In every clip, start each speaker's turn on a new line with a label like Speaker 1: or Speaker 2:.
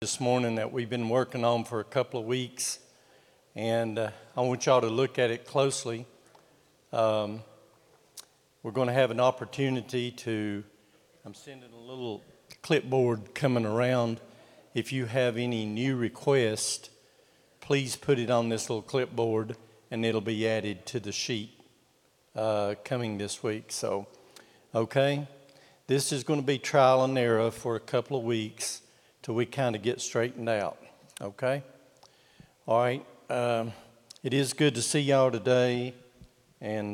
Speaker 1: This morning that we've been working on for a couple of weeks, and I want y'all to look at it closely. We're going to have an opportunity to, I'm sending a little clipboard coming around. If you have any new requests, please put it on this little clipboard and it'll be added to the sheet coming this week. So, okay, this is going to be trial and error for a couple of weeks till we kind of get straightened out, okay? All right, it is good to see y'all today, and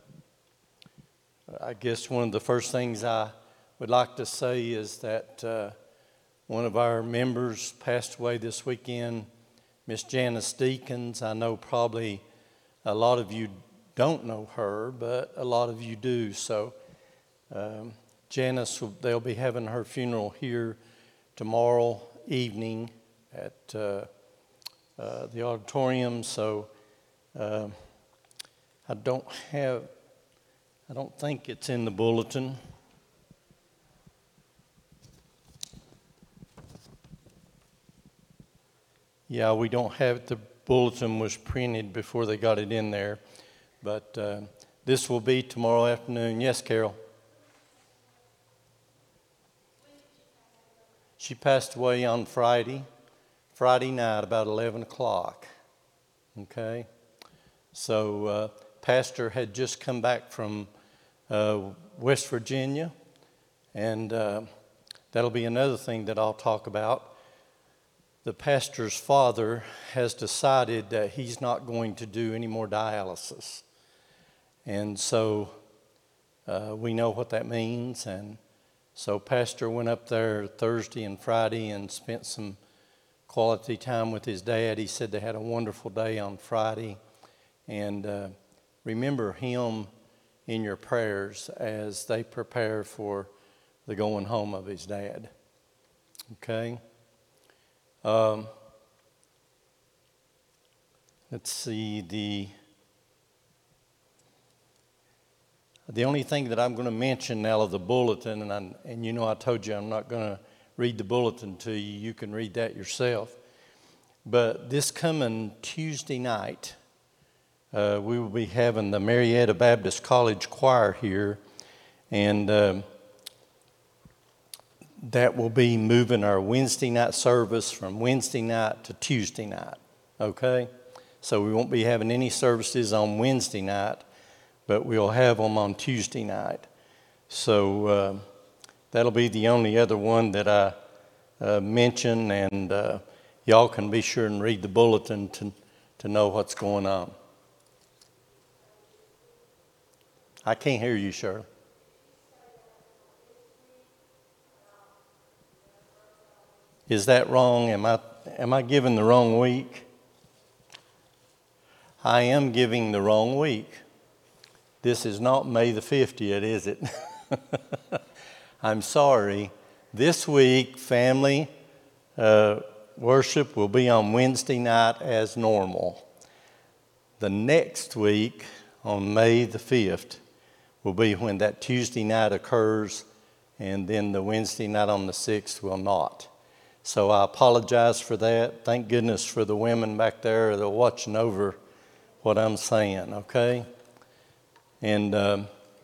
Speaker 1: I guess one of the first things I would like to say is that one of our members passed away this weekend, Miss Janice Deacons. I know probably a lot of you don't know her, but a lot of you do. So Janice, they'll be having her funeral here tomorrow evening at the auditorium. So I don't think it's in the bulletin. Yeah, we don't have it. The bulletin was printed before they got it in there. But this will be tomorrow afternoon. Yes, Carol? She passed away on Friday night, about 11 o'clock, okay? So Pastor had just come back from West Virginia, and that'll be another thing that I'll talk about. The pastor's father has decided that he's not going to do any more dialysis. And so we know what that means, and so Pastor went up there Thursday and Friday and spent some quality time with his dad. He said they had a wonderful day on Friday. And remember him in your prayers as they prepare for the going home of his dad. Okay? Let's see, the only thing that I'm going to mention now of the bulletin, and you know I told you I'm not going to read the bulletin to you. You can read that yourself. But this coming Tuesday night, we will be having the Marietta Baptist College Choir here, and that will be moving our Wednesday night service from Wednesday night to Tuesday night, okay? So we won't be having any services on Wednesday night, but we'll have them on Tuesday night. So that'll be the only other one that I mention, and y'all can be sure and read the bulletin to know what's going on. I can't hear you, Shirley. Is that wrong? Am I giving the wrong week? I am giving the wrong week. This is not May the 5th yet, is it? I'm sorry. This week, family worship will be on Wednesday night as normal. The next week, on May the 5th, will be when that Tuesday night occurs, and then the Wednesday night on the 6th will not. So I apologize for that. Thank goodness for the women back there that are watching over what I'm saying, okay? And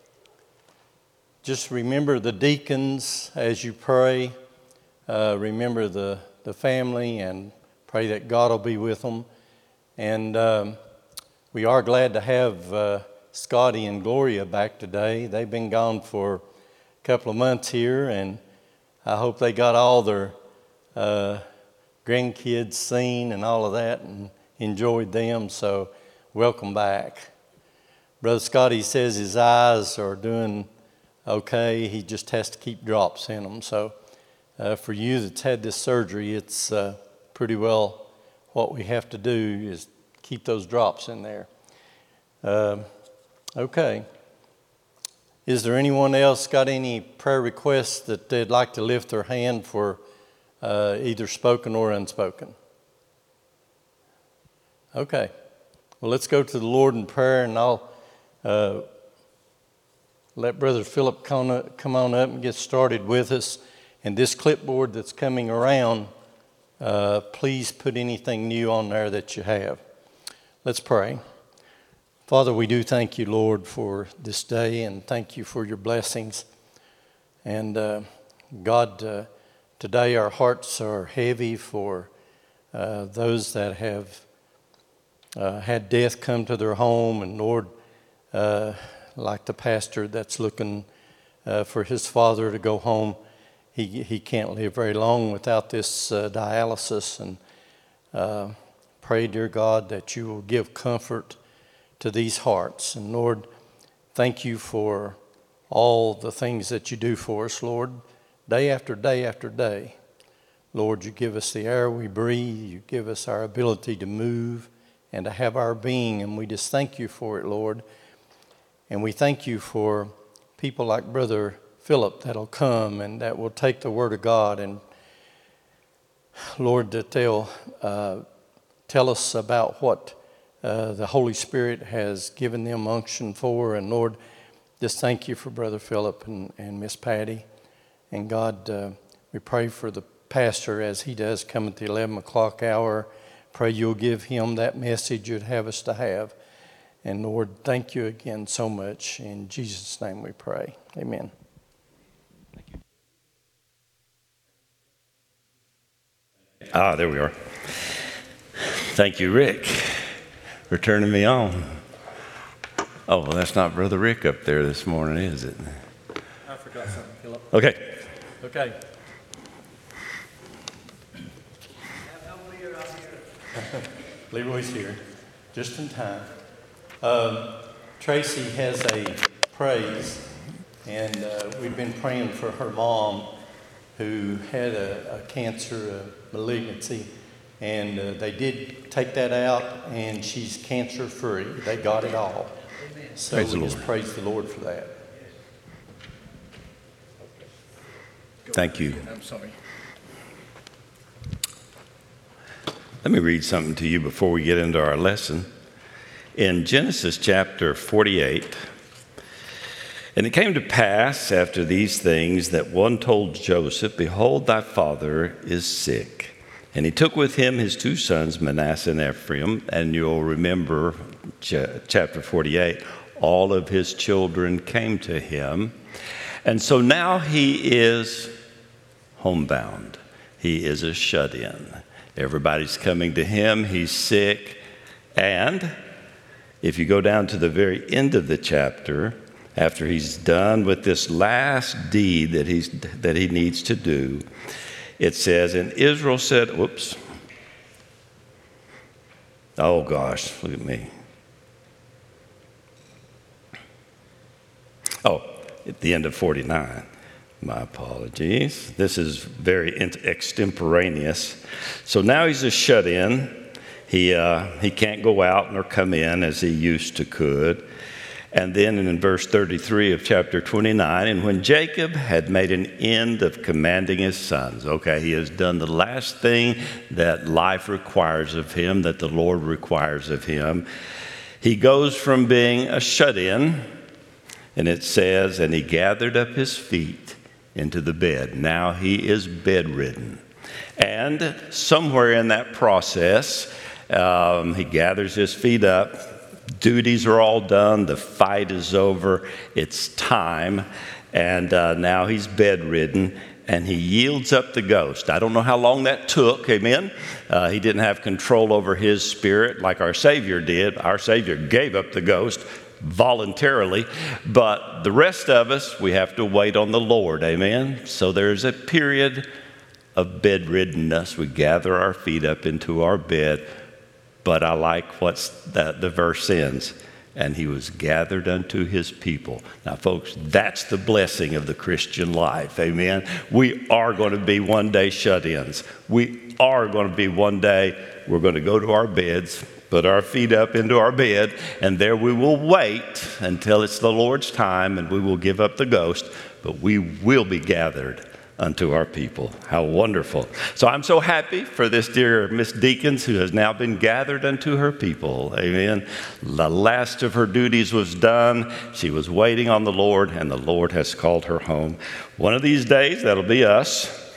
Speaker 1: just remember the deacons as you pray. Remember the family and pray that God will be with them. And we are glad to have Scotty and Gloria back today. They've been gone for a couple of months here, and I hope they got all their grandkids seen and all of that and enjoyed them. So welcome back. Brother Scotty says his eyes are doing okay. He just has to keep drops in them. So for you that's had this surgery, it's pretty well what we have to do is keep those drops in there. Okay. Is there anyone else got any prayer requests that they'd like to lift their hand for either spoken or unspoken? Okay. Well, let's go to the Lord in prayer, and I'll let Brother Philip come on up and get started with us. And this clipboard that's coming around please put anything new on there that you have. Let's pray. Father, we do thank you, Lord, for this day, and thank you for your blessings. And God, today our hearts are heavy for those that have had death come to their home. And Lord, like the pastor that's looking for his father to go home, he can't live very long without this dialysis. And pray, dear God, that you will give comfort to these hearts. And Lord, thank you for all the things that you do for us, Lord, day after day after day. Lord, you give us the air we breathe. You give us our ability to move and to have our being. And we just thank you for it, Lord. And we thank you for people like Brother Philip that'll come and that will take the Word of God. And Lord, that they'll tell us about what the Holy Spirit has given them unction for. And Lord, just thank you for Brother Philip and Miss Patty. And God, we pray for the pastor as he does come at the 11 o'clock hour. Pray you'll give him that message you'd have us to have. And Lord, thank you again so much. In Jesus' name we pray. Amen.
Speaker 2: Thank you. There we are. Thank you, Rick, for turning me on. Oh, well, that's not Brother Rick up there this morning, is it?
Speaker 1: I forgot something, Philip.
Speaker 2: Okay.
Speaker 1: Okay. Leroy's here, just in time. Tracy has a praise, and we've been praying for her mom who had a cancer, a malignancy, and they did take that out, and she's cancer-free. They got it all. So we just praise the Lord for that.
Speaker 2: Thank you.
Speaker 1: I'm sorry.
Speaker 2: Let me read something to you before we get into our lesson. In Genesis chapter 48, and it came to pass after these things that one told Joseph, Behold, thy father is sick. And he took with him his two sons, Manasseh and Ephraim, and you'll remember chapter 48, all of his children came to him. And so now he is homebound. He is a shut-in. Everybody's coming to him. He's sick. And if you go down to the very end of the chapter, after he's done with this last deed that he needs to do, it says, and Israel said, whoops. Oh, gosh, look at me. Oh, at the end of 49. My apologies. This is very extemporaneous. So now he's a shut-in. He can't go out nor come in as he used to could. And then in verse 33 of chapter 29, and when Jacob had made an end of commanding his sons, okay, he has done the last thing that life requires of him, that the Lord requires of him. He goes from being a shut-in, and it says, and he gathered up his feet into the bed. Now he is bedridden. And somewhere in that process, he gathers his feet up. Duties are all done. The fight is over. It's time. And now he's bedridden, and he yields up the ghost. I don't know how long that took, amen? He didn't have control over his spirit like our Savior did. Our Savior gave up the ghost voluntarily, but the rest of us, we have to wait on the Lord, amen? So there's a period of bedriddenness. We gather our feet up into our bed, but I like what's the verse ends. And he was gathered unto his people. Now, folks, that's the blessing of the Christian life, amen? We are going to be one day shut-ins. We are going to be one day, we're going to go to our beds, put our feet up into our bed, and there we will wait until it's the Lord's time, and we will give up the ghost, but we will be gathered unto our people. How wonderful. So I'm so happy for this dear Miss Deacons who has now been gathered unto her people. Amen. The last of her duties was done. She was waiting on the Lord, and the Lord has called her home. One of these days, that'll be us.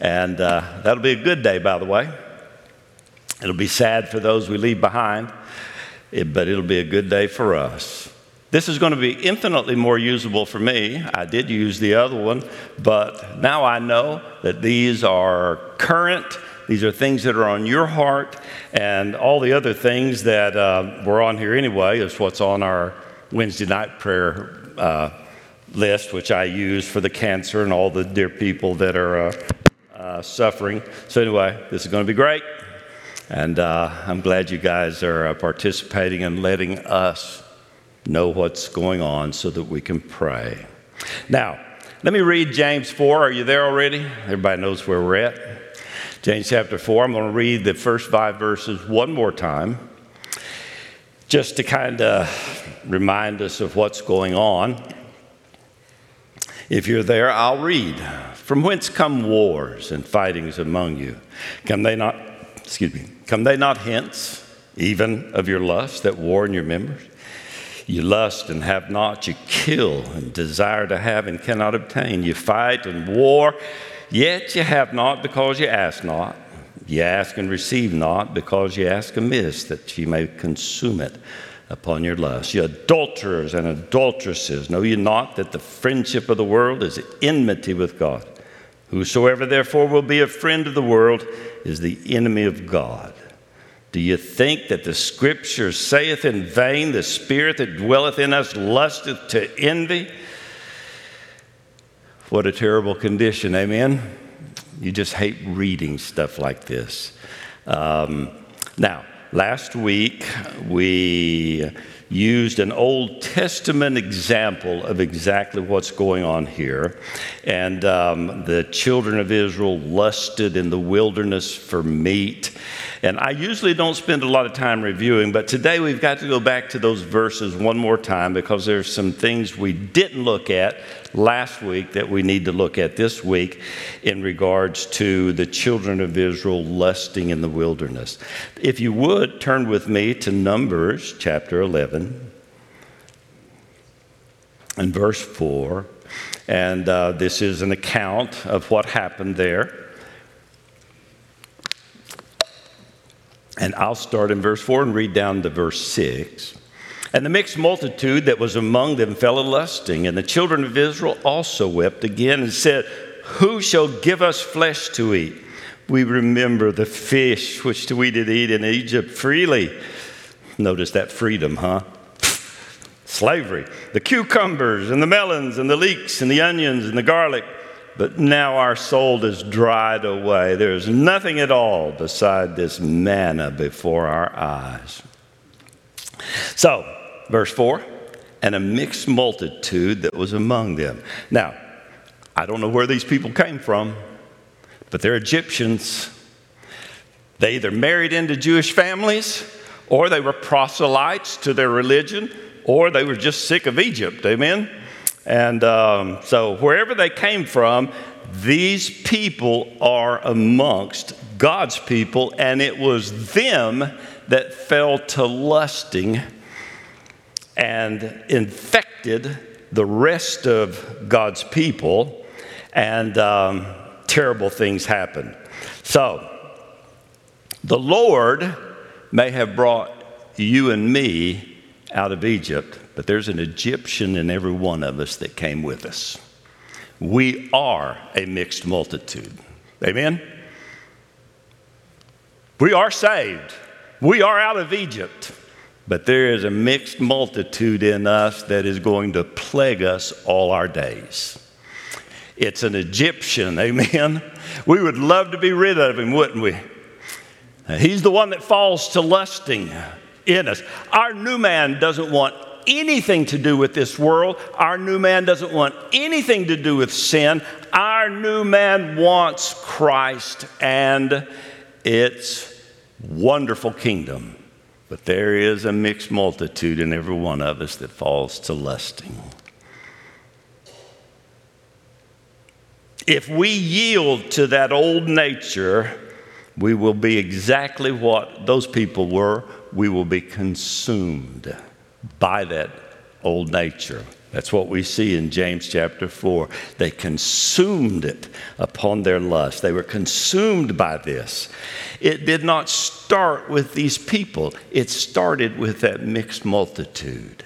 Speaker 2: And that'll be a good day, by the way. It'll be sad for those we leave behind, but it'll be a good day for us. This is going to be infinitely more usable for me. I did use the other one, but now I know that these are current. These are things that are on your heart, and all the other things that were on here anyway is what's on our Wednesday night prayer list, which I use for the cancer and all the dear people that are suffering. So anyway, this is going to be great, and I'm glad you guys are participating and letting us know what's going on so that we can pray. Now, let me read James 4. Are you there already? Everybody knows where we're at. James chapter 4. I'm going to read the first 5 verses one more time, just to kind of remind us of what's going on. If you're there, I'll read. From whence come wars and fightings among you? Come they not hence, even of your lust that war in your members? You lust and have not, you kill and desire to have and cannot obtain. You fight and war, yet you have not because you ask not. You ask and receive not because you ask amiss, that you may consume it upon your lust. You adulterers and adulteresses, know you not that the friendship of the world is enmity with God? Whosoever therefore will be a friend of the world is the enemy of God. Do you think that the Scripture saith in vain, the Spirit that dwelleth in us lusteth to envy? What a terrible condition, amen? You just hate reading stuff like this. Now, last week we used an Old Testament example of exactly what's going on here. And the children of Israel lusted in the wilderness for meat. And I usually don't spend a lot of time reviewing, but today we've got to go back to those verses one more time because there's some things we didn't look at last week that we need to look at this week in regards to the children of Israel lusting in the wilderness. If you would, turn with me to Numbers chapter 11 and verse 4. And this is an account of what happened there. And I'll start in verse 4 and read down to verse 6. And the mixed multitude that was among them fell a lusting, and the children of Israel also wept again and said, Who shall give us flesh to eat? We remember the fish which we did eat in Egypt freely. Notice that freedom, huh? Slavery. The cucumbers and the melons and the leeks and the onions and the garlic. But now our soul is dried away. There is nothing at all beside this manna before our eyes. So, verse 4, and a mixed multitude that was among them. Now, I don't know where these people came from, but they're Egyptians. They either married into Jewish families, or they were proselytes to their religion, or they were just sick of Egypt. Amen? And so wherever they came from, these people are amongst God's people, and it was them that fell to lusting and infected the rest of God's people, and terrible things happened. So the Lord may have brought you and me out of Egypt, but there's an Egyptian in every one of us that came with us. We are a mixed multitude. Amen? We are saved. We are out of Egypt. But there is a mixed multitude in us that is going to plague us all our days. It's an Egyptian, amen? We would love to be rid of him, wouldn't we? He's the one that falls to lusting in us. Our new man doesn't want anything to do with this world. Our new man doesn't want anything to do with sin. Our new man wants Christ and its wonderful kingdom. But there is a mixed multitude in every one of us that falls to lusting. If we yield to that old nature, we will be exactly what those people were. We will be consumed by that old nature. That's what we see in James chapter 4. They consumed it upon their lust. They were consumed by this. It did not start with these people. It started with that mixed multitude.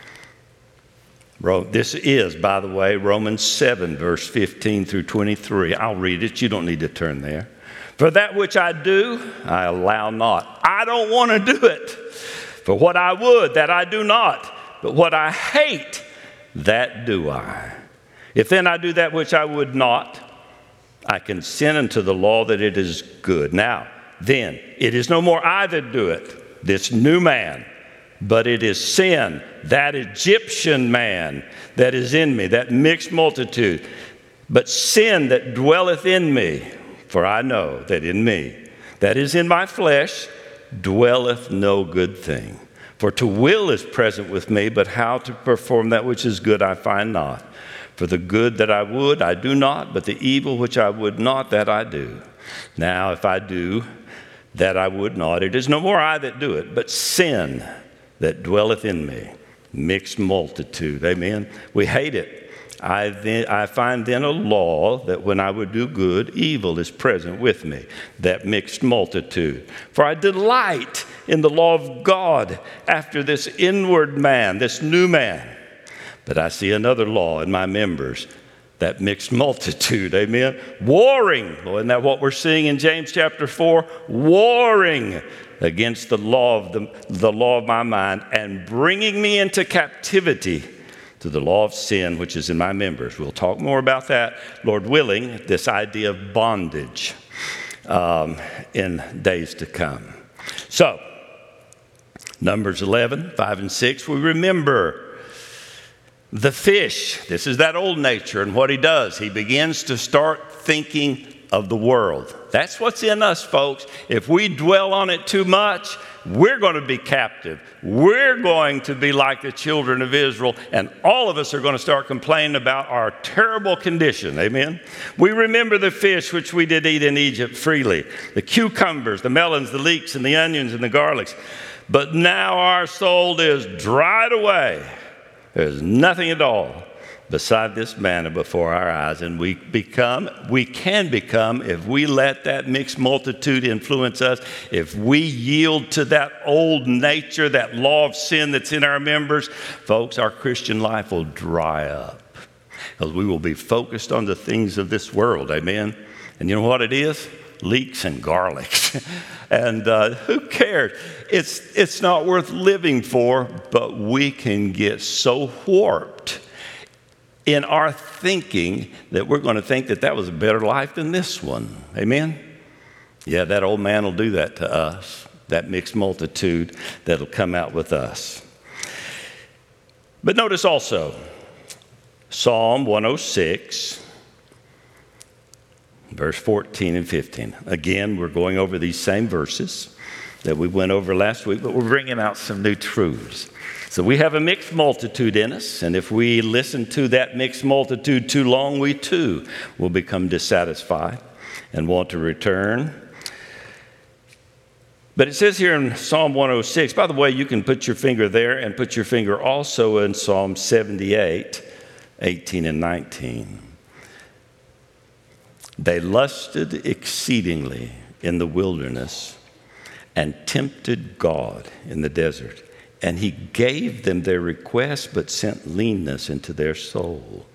Speaker 2: This is, by the way, Romans 7, verse 15 through 23. I'll read it. You don't need to turn there. For that which I do, I allow not. I don't want to do it. For what I would, that I do not. But what I hate, that do I. If then I do that which I would not, I consent unto the law that it is good. Now, then, it is no more I that do it, this new man, but it is sin, that Egyptian man that is in me, that mixed multitude. But sin that dwelleth in me, for I know that in me, that is in my flesh, dwelleth no good thing. For to will is present with me, but how to perform that which is good I find not. For the good that I would, I do not, but the evil which I would not, that I do. Now, if I do that I would not, it is no more I that do it, but sin that dwelleth in me. Mixed multitude, amen? We hate it. I find then a law that when I would do good, evil is present with me, that mixed multitude. For I delight in the law of God after this inward man, this new man. But I see another law in my members, that mixed multitude, amen? Warring, well, isn't that what we're seeing in James chapter 4? Warring against the law of my mind and bringing me into captivity to the law of sin which is in my members. We'll talk more about that, Lord willing, this idea of bondage in days to come. So, Numbers 11, 5 and 6, we remember the fish. This is that old nature, and what he does, he begins to start thinking of the world. That's what's in us, folks. If we dwell on it too much, we're going to be captive. We're going to be like the children of Israel, and all of us are going to start complaining about our terrible condition. Amen? We remember the fish which we did eat in Egypt freely, the cucumbers, the melons, the leeks, and the onions, and the garlics. But now our soul is dried away. There's nothing at all beside this manna before our eyes, and we can become, if we let that mixed multitude influence us, if we yield to that old nature, that law of sin that's in our members, folks, our Christian life will dry up because we will be focused on the things of this world, amen? And you know what it is? Leeks and garlics. And who cares? It's not worth living for, but we can get so warped in our thinking that we're going to think that that was a better life than this one. Amen? Yeah, that old man will do that to us, that mixed multitude that'll come out with us. But notice also, Psalm 106, verse 14 and 15. Again, we're going over these same verses that we went over last week, but we're bringing out some new truths. So we have a mixed multitude in us, and if we listen to that mixed multitude too long, we too will become dissatisfied and want to return. But it says here in Psalm 106, by the way, you can put your finger there and put your finger also in Psalm 78, 18 and 19. They lusted exceedingly in the wilderness and tempted God in the desert. And he gave them their request, but sent leanness into their soul.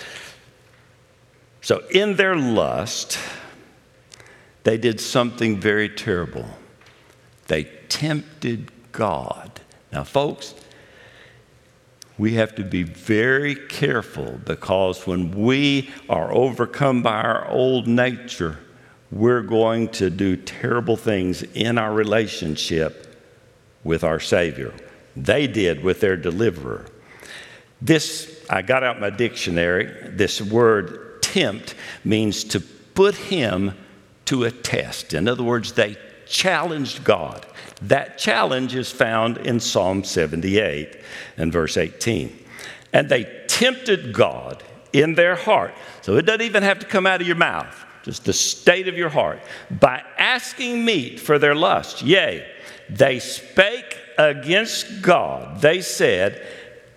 Speaker 2: So in their lust, they did something very terrible. They tempted God. Now, folks, we have to be very careful, because when we are overcome by our old nature, we're going to do terrible things in our relationship with our Savior. They did with their deliverer. This, I got out my dictionary. This word tempt means to put him to a test. In other words, they challenged God. That challenge is found in Psalm 78 and verse 18. And they tempted God in their heart. So it doesn't even have to come out of your mouth, just the state of your heart. By asking meat for their lust, yea, they spake against God. They said,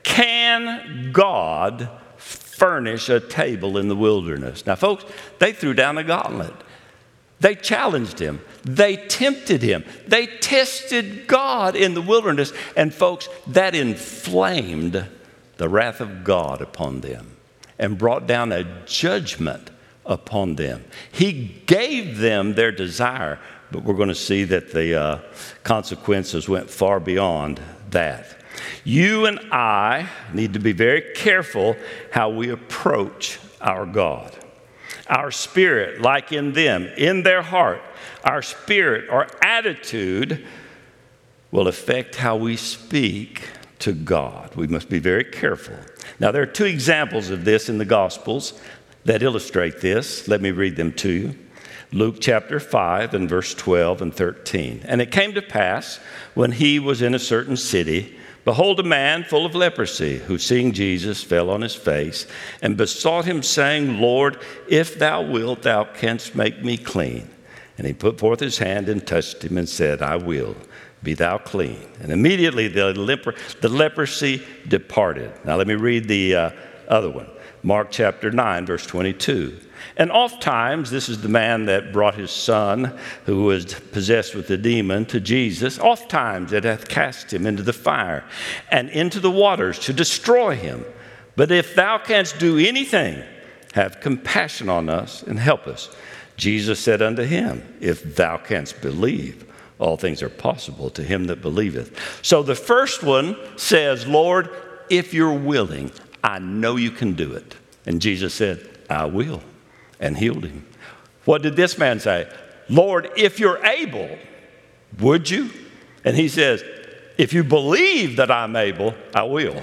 Speaker 2: can God furnish a table in the wilderness? Now, folks, they threw down the gauntlet. They challenged him. They tempted him. They tested God in the wilderness. And folks, that inflamed the wrath of God upon them and brought down a judgment upon them. He gave them their desire, but we're going to see that the consequences went far beyond that. You and I need to be very careful how we approach our God. Our spirit, like in them, in their heart, our spirit or attitude will affect how we speak to God. We must be very careful. Now, there are two examples of this in the Gospels that illustrate this. Let me read them to you. Luke chapter 5 and verse 12 and 13. And it came to pass, when he was in a certain city, behold, a man full of leprosy, who seeing Jesus fell on his face and besought him, saying, Lord, if thou wilt, thou canst make me clean. And he put forth his hand and touched him and said, I will, be thou clean. And immediately the leprosy departed. Now let me read the other one. Mark chapter 9, verse 22. And oftentimes, this is the man that brought his son, who was possessed with the demon, to Jesus. Oftentimes it hath cast him into the fire and into the waters to destroy him. But if thou canst do anything, have compassion on us and help us. Jesus said unto him, if thou canst believe, all things are possible to him that believeth. So the first one says, Lord, if you're willing, I know you can do it. And Jesus said, I will, and healed him. What did this man say? Lord, if you're able, would you? And he says, if you believe that I'm able, I will.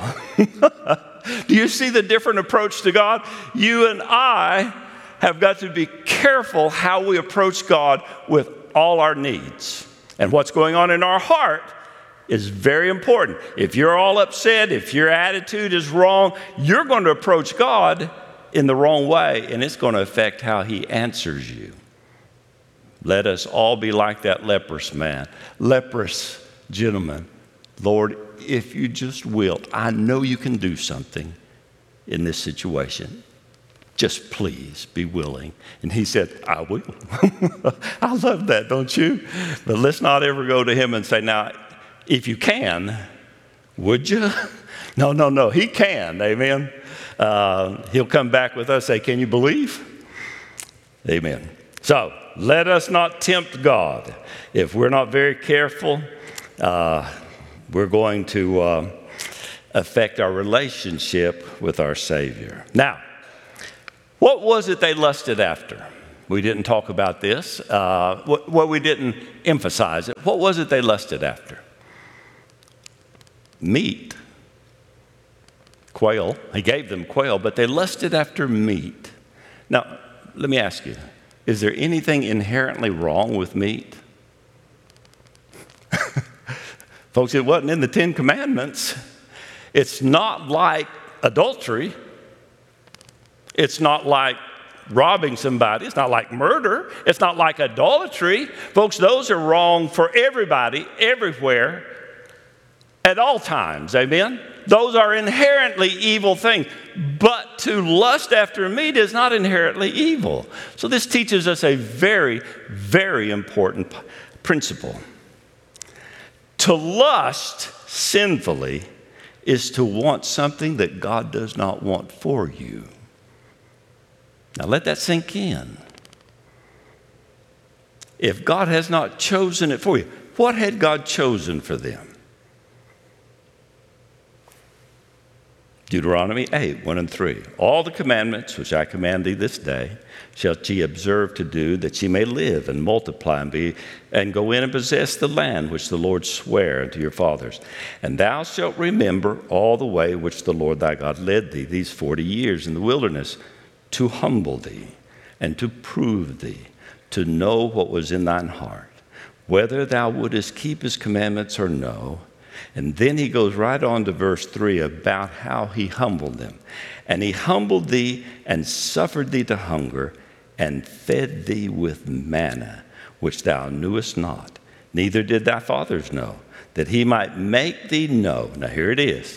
Speaker 2: Do you see the different approach to God? You and I have got to be careful how we approach God with all our needs. And what's going on in our heart is very important. If you're all upset, if your attitude is wrong, you're going to approach God in the wrong way, and it's going to affect how he answers you. Let us all be like that leprous gentleman. Lord, if you just will, I know you can do something in this situation. Just please be willing. And he said, I will. I love that, don't you? But let's not ever go to him and say, now, if you can, would you? No. He can, amen. He'll come back with us, say, can you believe? Amen. So let us not tempt God. If we're not very careful, we're going to affect our relationship with our Savior. Now, what was it they lusted after? We didn't talk about this. We didn't emphasize it. What was it they lusted after? Meat. Quail. He gave them quail, but they lusted after meat. Now, let me ask you, is there anything inherently wrong with meat? Folks, it wasn't in the Ten Commandments. It's not like adultery. It's not like robbing somebody. It's not like murder. It's not like idolatry. Folks, those are wrong for everybody, everywhere, at all times. Amen? Those are inherently evil things. But to lust after meat is not inherently evil. So this teaches us a very, very important principle. To lust sinfully is to want something that God does not want for you. Now let that sink in. If God has not chosen it for you, what had God chosen for them? Deuteronomy 8, 1 and 3. All the commandments which I command thee this day shall ye observe to do, that ye may live and multiply and go in and possess the land which the Lord sware unto your fathers. And thou shalt remember all the way which the Lord thy God led thee these 40 years in the wilderness, to humble thee and to prove thee, to know what was in thine heart, whether thou wouldest keep his commandments or no. And then he goes right on to verse 3 about how he humbled them. And he humbled thee and suffered thee to hunger and fed thee with manna, which thou knewest not, neither did thy fathers know, that he might make thee know, now here it is,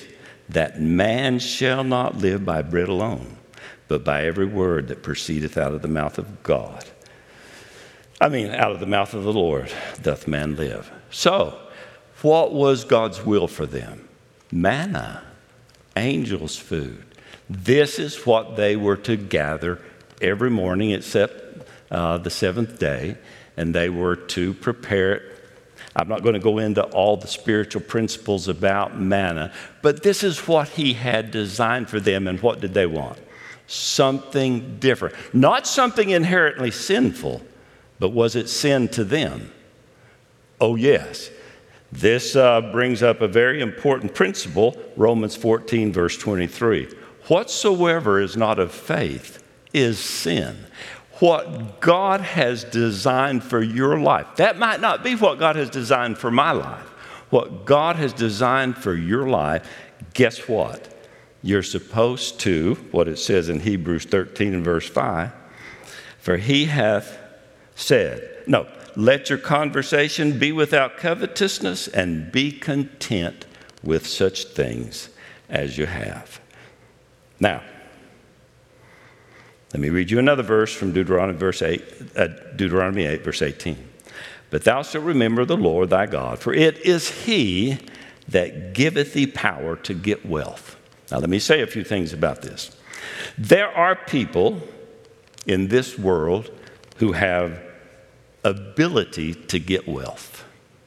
Speaker 2: that man shall not live by bread alone, but by every word that proceedeth out of the mouth of God. Out of the mouth of the Lord doth man live. So, what was God's will for them? Manna, angels' food. This is what they were to gather every morning except the seventh day, and they were to prepare it. I'm not going to go into all the spiritual principles about manna, but this is what he had designed for them, and what did they want? Something different. Not something inherently sinful, but was it sin to them? Oh, yes. This brings up a very important principle, Romans 14, verse 23. Whatsoever is not of faith is sin. What God has designed for your life, that might not be what God has designed for my life. What God has designed for your life, guess what? You're supposed to, what it says in Hebrews 13 and verse 5, for he hath said, let your conversation be without covetousness, and be content with such things as you have. Now, let me read you another verse from Deuteronomy 8, verse 18. But thou shalt remember the Lord thy God, for it is he that giveth thee power to get wealth. Now, let me say a few things about this. There are people in this world who have ability to get wealth.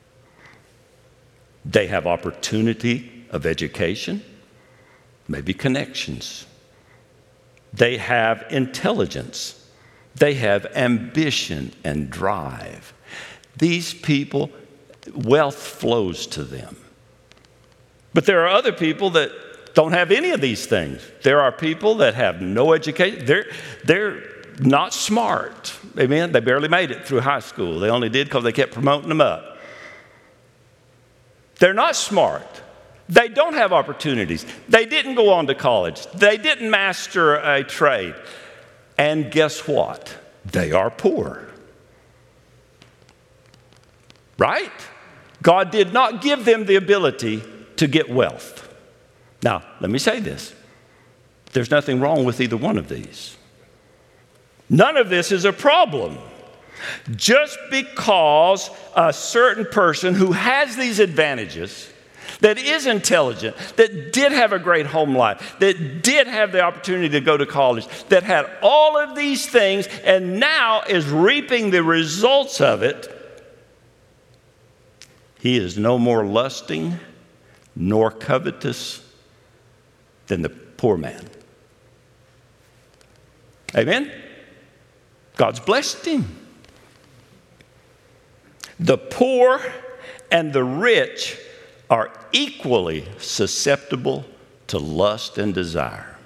Speaker 2: They have opportunity of education, maybe connections. They have intelligence. They have ambition and drive. These people, wealth flows to them. But there are other people that don't have any of these things. There are people that have no education. They're not smart. Amen? They barely made it through high school. They only did because they kept promoting them up. They're not smart. They don't have opportunities. They didn't go on to college. They didn't master a trade. And guess what? They are poor. Right? God did not give them the ability to get wealth. Now, let me say this. There's nothing wrong with either one of these. None of this is a problem. Just because a certain person who has these advantages, that is intelligent, that did have a great home life, that did have the opportunity to go to college, that had all of these things and now is reaping the results of it, he is no more lusting nor covetous than the poor man. Amen? God's blessed him. The poor and the rich are equally susceptible to lust and desire.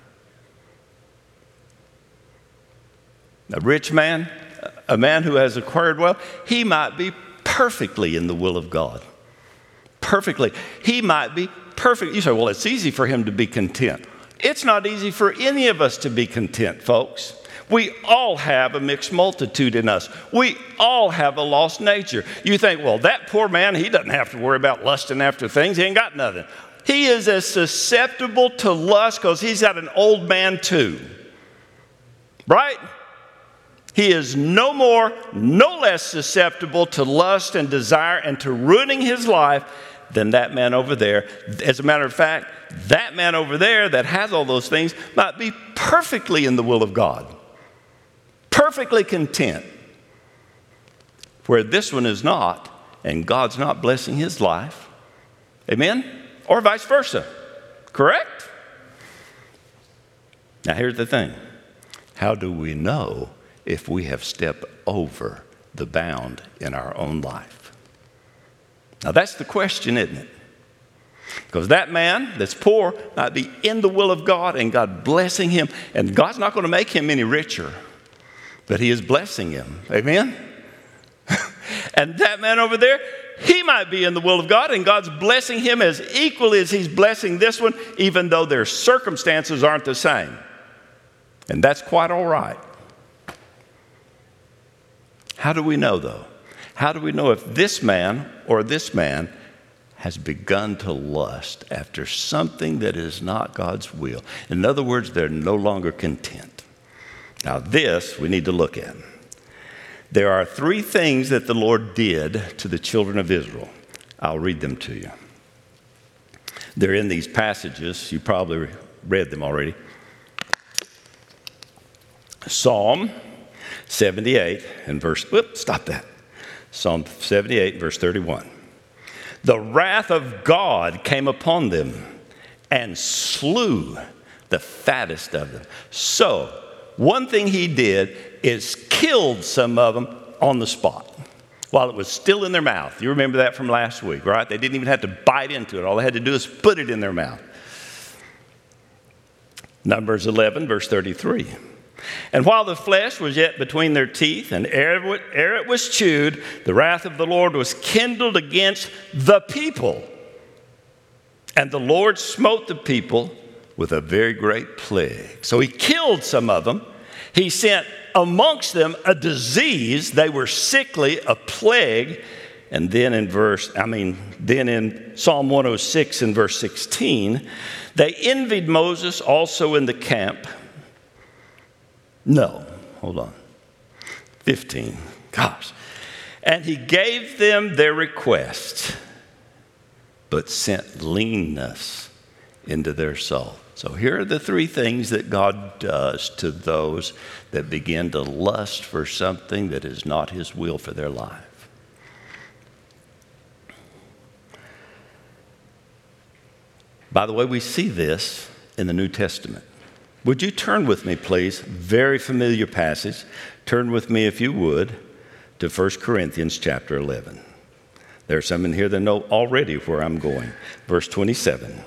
Speaker 2: A rich man, a man who has acquired wealth, he might be perfectly in the will of God. Perfectly. He might be perfect. You say, well, it's easy for him to be content. It's not easy for any of us to be content, folks. We all have a mixed multitude in us. We all have a lost nature. You think, well, that poor man, he doesn't have to worry about lusting after things. He ain't got nothing. He is as susceptible to lust because he's got an old man too. Right? He is no more, no less susceptible to lust and desire and to ruining his life than that man over there. As a matter of fact, that man over there that has all those things might be perfectly in the will of God. Perfectly content. Where this one is not, and God's not blessing his life. Amen? Or vice versa. Correct? Now here's the thing. How do we know if we have stepped over the bound in our own life? Now that's the question, isn't it? Because that man that's poor might be in the will of God and God blessing him, and God's not going to make him any richer, but he is blessing him. Amen? And that man over there, he might be in the will of God and God's blessing him as equally as he's blessing this one, even though their circumstances aren't the same. And that's quite all right. How do we know, though? How do we know if this man or this man has begun to lust after something that is not God's will. In other words, they're no longer content. Now this we need to look at. There are 3 things that the Lord did to the children of Israel. I'll read them to you. They're in these passages. You probably read them already. Psalm 78 and Psalm 78, verse 31. The wrath of God came upon them and slew the fattest of them. So, one thing he did is killed some of them on the spot while it was still in their mouth. You remember that from last week, right? They didn't even have to bite into it. All they had to do is put it in their mouth. Numbers 11, verse 33. And while the flesh was yet between their teeth, and ere it was chewed, the wrath of the Lord was kindled against the people. And the Lord smote the people with a very great plague. So he killed some of them. He sent amongst them a disease. They were sickly, a plague. And then in Psalm 106 and verse 16, they envied Moses also in the camp. No, hold on. 15, gosh. And he gave them their request, but sent leanness into their soul. So here are the 3 things that God does to those that begin to lust for something that is not his will for their life. By the way, we see this in the New Testament. Would you turn with me, please? Very familiar passage. Turn with me, if you would, to 1 Corinthians chapter 11. There are some in here that know already where I'm going. Verse 27.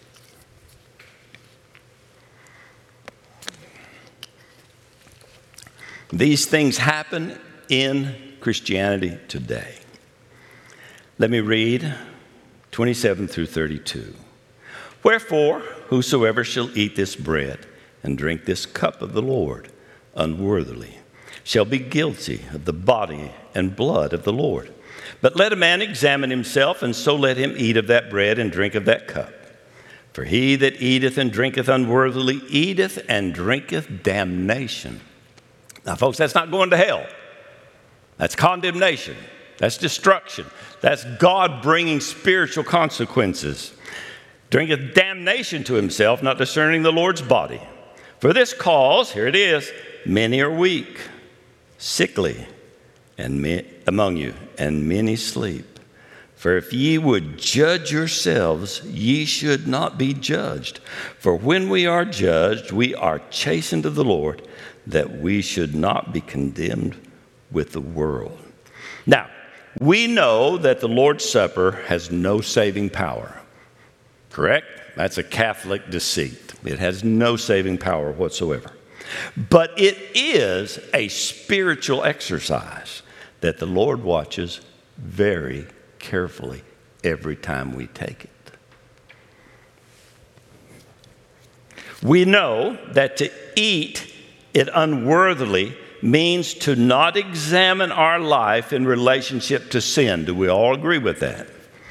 Speaker 2: These things happen in Christianity today. Let me read 27 through 32. Wherefore, whosoever shall eat this bread and drink this cup of the Lord unworthily shall be guilty of the body and blood of the Lord. But let a man examine himself, and so let him eat of that bread and drink of that cup. For he that eateth and drinketh unworthily eateth and drinketh damnation. Now, folks, that's not going to hell. That's condemnation. That's destruction. That's God bringing spiritual consequences. Drinketh damnation to himself, not discerning the Lord's body. For this cause, here it is, many are weak, sickly, and among you, and many sleep. For if ye would judge yourselves, ye should not be judged. For when we are judged, we are chastened of the Lord, that we should not be condemned with the world. Now, we know that the Lord's Supper has no saving power. Correct? That's a Catholic deceit. It has no saving power whatsoever. But it is a spiritual exercise that the Lord watches very carefully every time we take it. We know that to eat it unworthily means to not examine our life in relationship to sin. Do we all agree with that?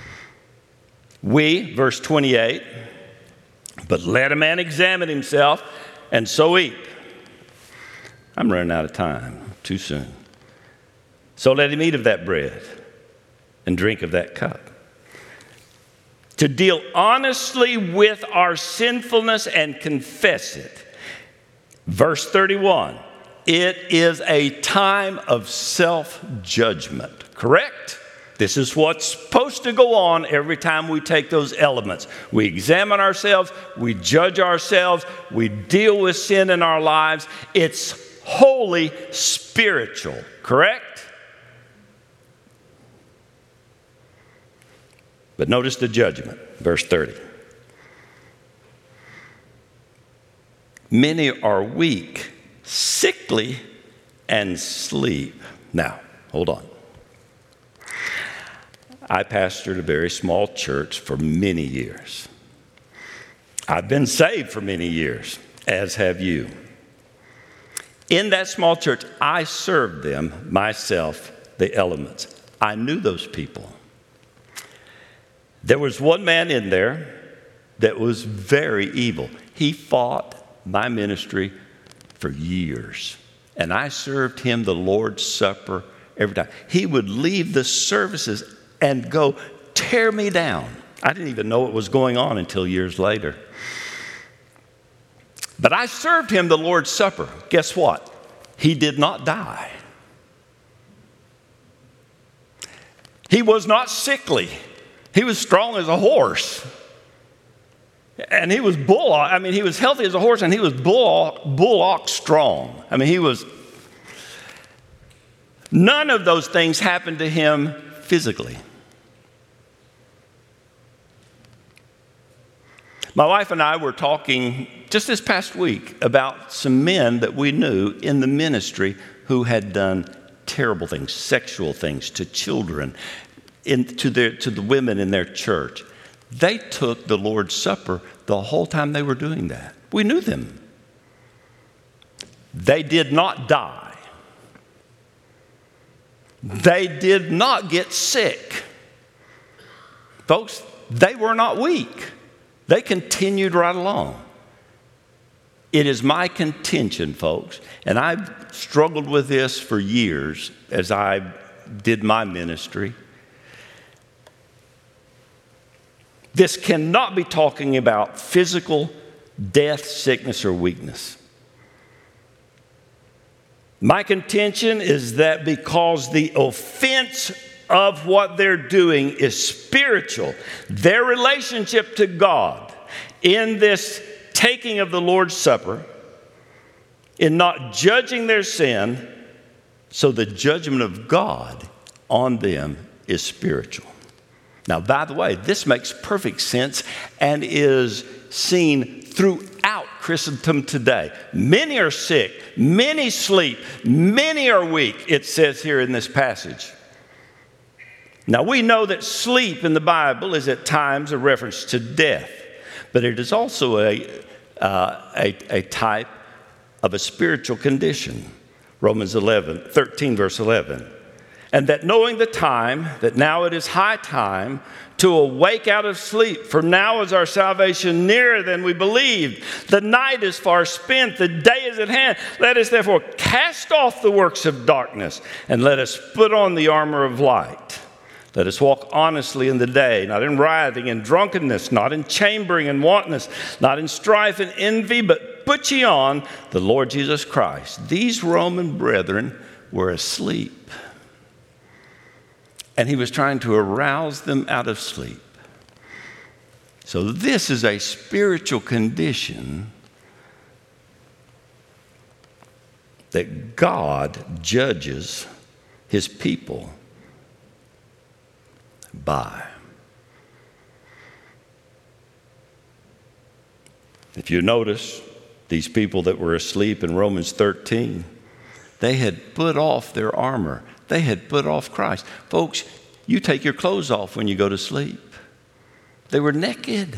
Speaker 2: Verse 28, but let a man examine himself and so eat. I'm running out of time too soon. So let him eat of that bread and drink of that cup. To deal honestly with our sinfulness and confess it. Verse 31, it is a time of self-judgment, correct? This is what's supposed to go on every time we take those elements. We examine ourselves, we judge ourselves, we deal with sin in our lives. It's wholly spiritual, correct? But notice the judgment, verse 30. Many are weak, sickly, and sleep. Now, hold on. I pastored a very small church for many years. I've been saved for many years, as have you. In that small church, I served them myself, the elements. I knew those people. There was one man in there that was very evil. He fought my ministry for years. And I served him the Lord's Supper every time. He would leave the services and go tear me down. I didn't even know what was going on until years later. But I served him the Lord's Supper. Guess what? He did not die. He was not sickly. He was strong as a horse. And he was bullock. I mean, he was healthy as a horse, and he was bullock strong. I mean, he was. None of those things happened to him physically. My wife and I were talking just this past week about some men that we knew in the ministry who had done terrible things, sexual things to children, to the women in their church. They took the Lord's Supper the whole time they were doing that. We knew them. They did not die. They did not get sick. Folks, they were not weak. They continued right along. It is my contention, folks, and I've struggled with this for years as I did my ministry. This cannot be talking about physical death, sickness, or weakness. My contention is that because the offense of what they're doing is spiritual, their relationship to God in this taking of the Lord's Supper, in not judging their sin, so the judgment of God on them is spiritual. Now, by the way, this makes perfect sense and is seen throughout Christendom today. Many are sick, many sleep, many are weak, it says here in this passage. Now, we know that sleep in the Bible is at times a reference to death, but it is also a type of a spiritual condition. Romans 13, verse 11. And that knowing the time, that now it is high time to awake out of sleep, for now is our salvation nearer than we believed. The night is far spent, the day is at hand. Let us therefore cast off the works of darkness, and let us put on the armor of light. Let us walk honestly in the day, not in rioting and drunkenness, not in chambering and wantonness, not in strife and envy, but put ye on the Lord Jesus Christ. These Roman brethren were asleep. And he was trying to arouse them out of sleep. So this is a spiritual condition that God judges his people by. If you notice, these people that were asleep in Romans 13, they had put off their armor. They had put off Christ. Folks, you take your clothes off when you go to sleep. They were naked.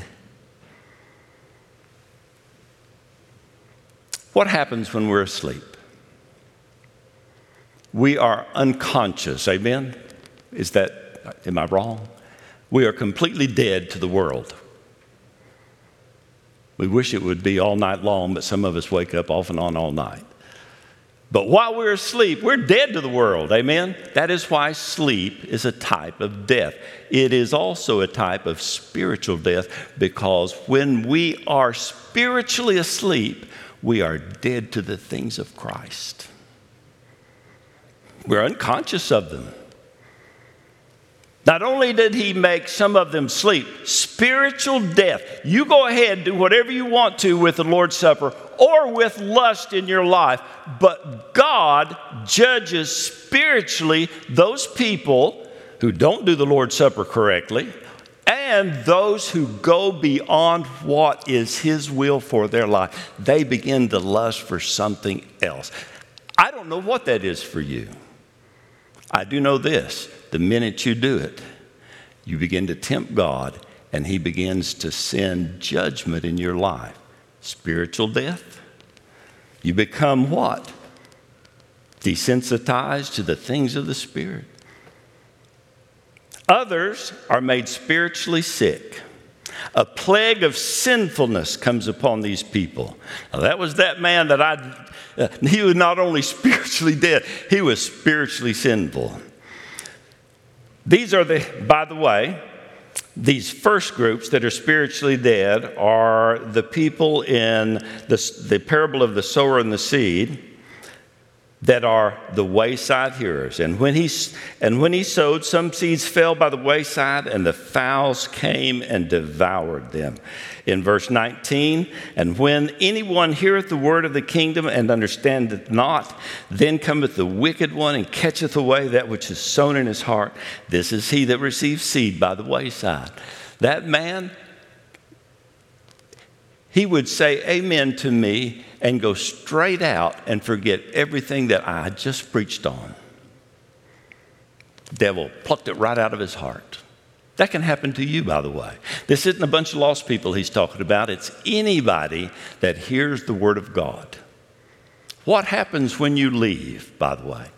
Speaker 2: What happens when we're asleep? We are unconscious. Amen? Am I wrong? We are completely dead to the world. We wish it would be all night long, but some of us wake up off and on all night. But while we're asleep, we're dead to the world. Amen? That is why sleep is a type of death. It is also a type of spiritual death, because when we are spiritually asleep, we are dead to the things of Christ. We're unconscious of them. Not only did he make some of them sleep, spiritual death. You go ahead and do whatever you want to with the Lord's Supper or with lust in your life, but God judges spiritually those people who don't do the Lord's Supper correctly and those who go beyond what is his will for their life. They begin to lust for something else. I don't know what that is for you. I do know this. The minute you do it, you begin to tempt God, and he begins to send judgment in your life. Spiritual death. You become what? Desensitized to the things of the Spirit. Others are made spiritually sick. A plague of sinfulness comes upon these people. Now, that was that man that he was not only spiritually dead, he was spiritually sinful. These are by the way, these first groups that are spiritually dead are the people in the parable of the sower and the seed that are the wayside hearers. And when he sowed, some seeds fell by the wayside, and the fowls came and devoured them. In verse 19, and when anyone heareth the word of the kingdom and understandeth not, then cometh the wicked one and catcheth away that which is sown in his heart. This is he that receives seed by the wayside. That man, he would say amen to me and go straight out and forget everything that I just preached on. The devil plucked it right out of his heart. That can happen to you, by the way. This isn't a bunch of lost people he's talking about. It's anybody that hears the word of God. What happens when you leave, by the way?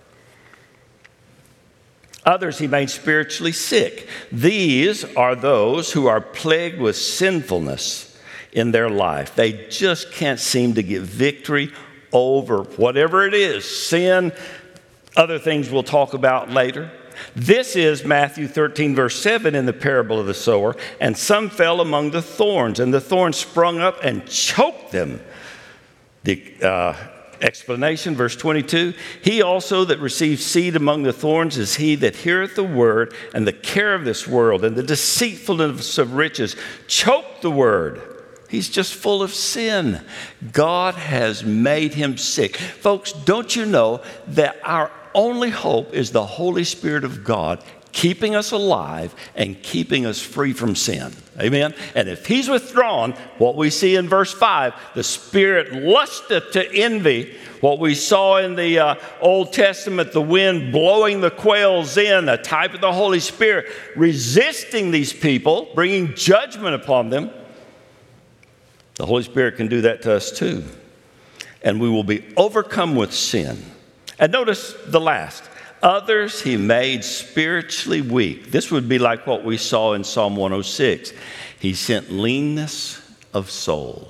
Speaker 2: Others he made spiritually sick. These are those who are plagued with sinfulness in their life. They just can't seem to get victory over whatever it is, sin, other things we'll talk about later. This is Matthew 13, verse 7 in the parable of the sower. And some fell among the thorns, and the thorns sprung up and choked them. The explanation, verse 22, he also that receives seed among the thorns is he that heareth the word, and the care of this world and the deceitfulness of riches choke the word. He's just full of sin. God has made him sick. Folks, don't you know that our only hope is the Holy Spirit of God keeping us alive and keeping us free from sin? Amen? And if he's withdrawn, what we see in verse 5, the Spirit lusteth to envy. What we saw in the Old Testament, the wind blowing the quails in, a type of the Holy Spirit, resisting these people, bringing judgment upon them. The Holy Spirit can do that to us too. And we will be overcome with sin. And notice the last. Others he made spiritually weak. This would be like what we saw in Psalm 106. He sent leanness of soul.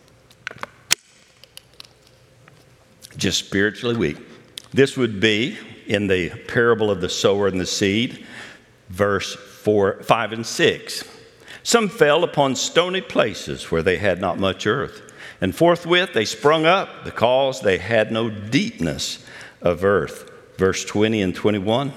Speaker 2: Just spiritually weak. This would be in the parable of the sower and the seed, verse 4, 5, and 6. Some fell upon stony places where they had not much earth. And forthwith they sprung up because they had no deepness of earth. Verse 20 and 21.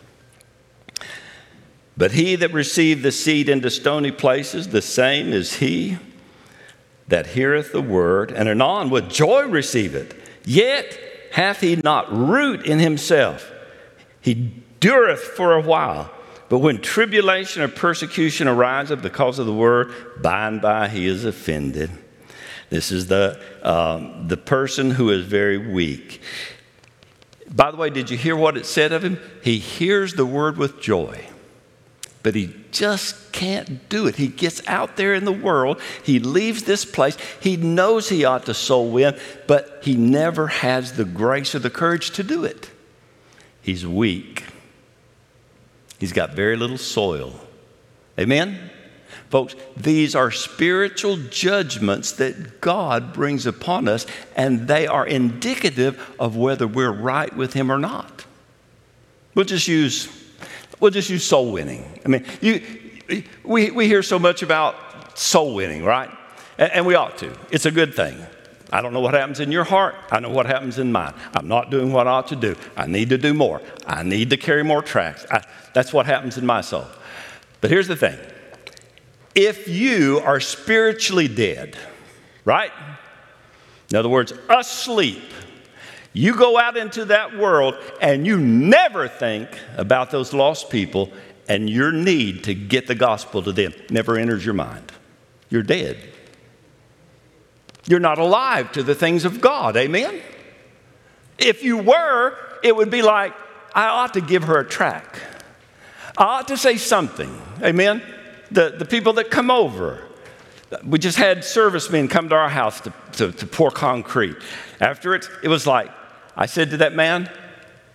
Speaker 2: But he that received the seed into stony places, the same is he that heareth the word, and anon with joy receiveth. Yet hath he not root in himself. He dureth for a while. But when tribulation or persecution ariseth because of the word, by and by he is offended. This is the person who is very weak. By the way, did you hear what it said of him? He hears the word with joy, but he just can't do it. He gets out there in the world. He leaves this place. He knows he ought to soul win, but he never has the grace or the courage to do it. He's weak. He's got very little soil. Amen? Folks, these are spiritual judgments that God brings upon us, and they are indicative of whether we're right with him or not. We'll just use soul winning. I mean, we hear so much about soul winning, right? And we ought to. It's a good thing. I don't know what happens in your heart. I know what happens in mine. I'm not doing what I ought to do. I need to do more. I need to carry more tracts. That's what happens in my soul. But here's the thing. If you are spiritually dead, right? In other words, asleep, you go out into that world and you never think about those lost people, and your need to get the gospel to them never enters your mind. You're dead. You're not alive to the things of God. Amen? If you were, it would be like, I ought to give her a tract. I ought to say something. Amen? The people that come over. We just had servicemen come to our house to pour concrete. After it was like, I said to that man,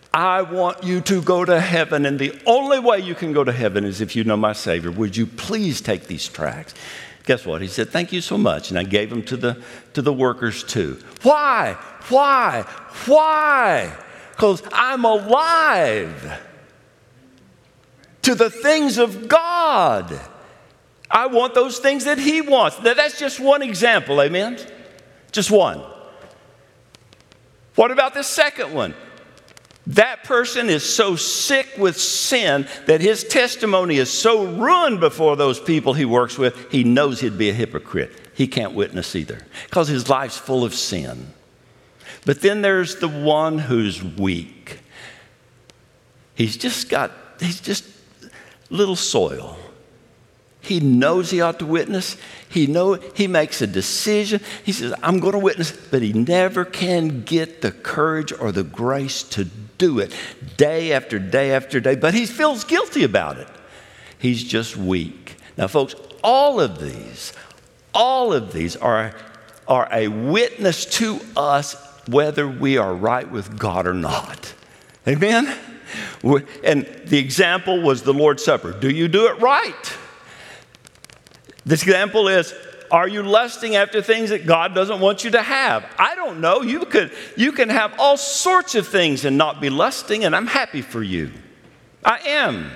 Speaker 2: I want you to go to heaven, and the only way you can go to heaven is if you know my Savior. Would you please take these tracts? Guess what? He said, thank you so much. And I gave them to the workers too. Why? Why? Why? Because I'm alive to the things of God. I want those things that he wants. Now, that's just one example, amen? Just one. What about the second one? That person is so sick with sin that his testimony is so ruined before those people he works with, he knows he'd be a hypocrite. He can't witness either because his life's full of sin. But then there's the one who's weak. He's just little soil. He knows he ought to witness. He makes a decision. He says, I'm going to witness, but he never can get the courage or the grace to do it day after day after day. But he feels guilty about it. He's just weak. Now, folks, all of these are a witness to us whether we are right with God or not. Amen? And the example was the Lord's Supper. Do you do it right? The example is, are you lusting after things that God doesn't want you to have? I don't know. You can have all sorts of things and not be lusting, and I'm happy for you. I am.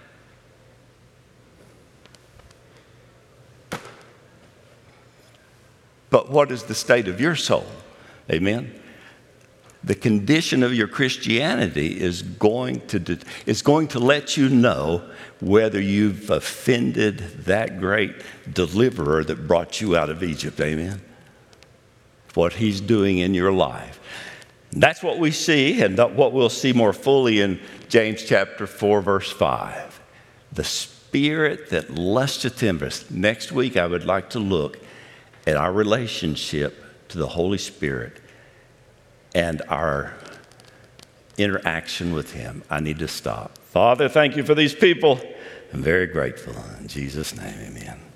Speaker 2: But what is the state of your soul? Amen? The condition of your Christianity is going to let you know whether you've offended that great deliverer that brought you out of Egypt. Amen? What he's doing in your life. That's what we see, and what we'll see more fully in James chapter 4, verse 5. The spirit that lusteth in us. Next week, I would like to look at our relationship to the Holy Spirit and our interaction with him. I need to stop. Father, thank you for these people. I'm very grateful. In Jesus' name, amen.